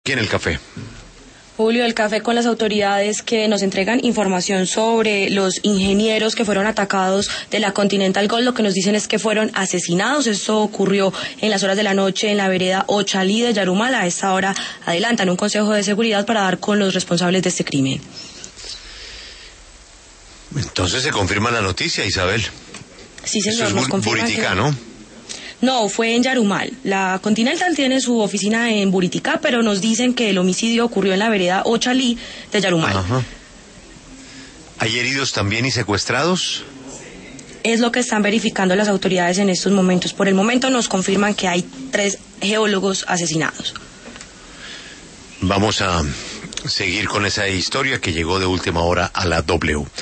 ¿Quién el café? Julio, el café con las autoridades que nos entregan información sobre los ingenieros que fueron atacados de la Continental Gold. Lo que nos dicen es que fueron asesinados. Esto ocurrió en las horas de la noche en la vereda Ochalí de Yarumal. A esta hora adelantan un consejo de seguridad para dar con los responsables de este crimen. Entonces se confirma la noticia, Isabel. Sí, señor. Esto es Buriticá, ¿no? No, fue en Yarumal. La Continental tiene su oficina en Buriticá, pero nos dicen que el homicidio ocurrió en la vereda Ochalí de Yarumal. Ajá. ¿Hay heridos también y secuestrados? Es lo que están verificando las autoridades en estos momentos. Por el momento nos confirman que hay 3 geólogos asesinados. Vamos a seguir con esa historia que llegó de última hora a la W.